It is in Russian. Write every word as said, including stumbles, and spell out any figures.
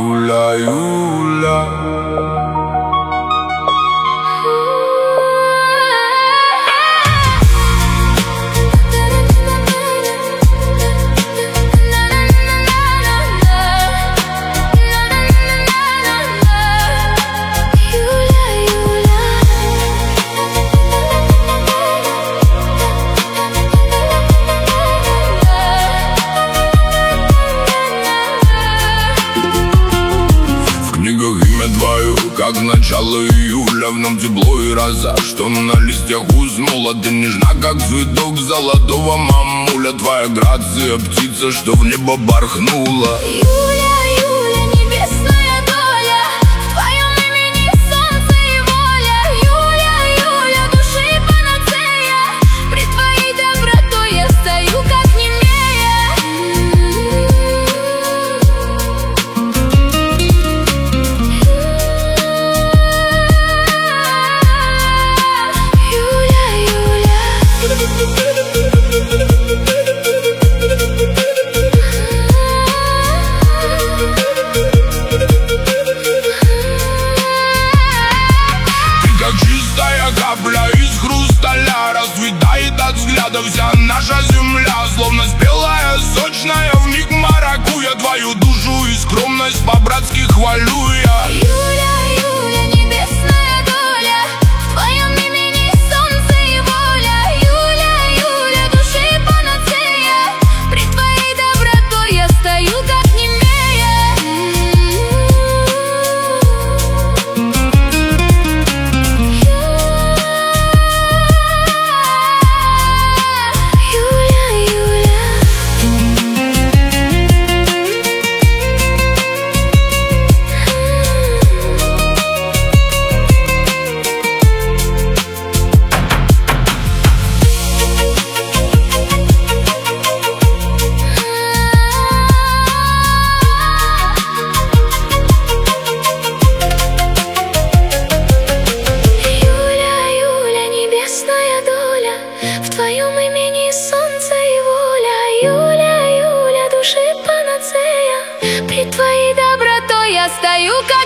Юля, Юля. Как начало июля, в нам тепло и роза, что на листьях уснула. Ты нежна, как цветок золотого мамуля. Твоя грация, птица, что в небо порхнула. Юля, Юля, небесная доля, в твоем имени солнце и воля. Юля, Юля, души панацея, пред твоей добротой я стою, как немея. Капля из хрусталя расцветает от взгляда вся наша земля. Словно спелая, сочная, вмиг маракуя. Твою душу и скромность по-братски хвалю я. Юля, Юля, небесная доля, в твоем имени солнце и воля. Юля, Юля, души панацея, пред твоей добротой я стою, как немея. В твоем имени солнце и воля. Юля, Юля, души панацея, пред твоей добротой я стою, как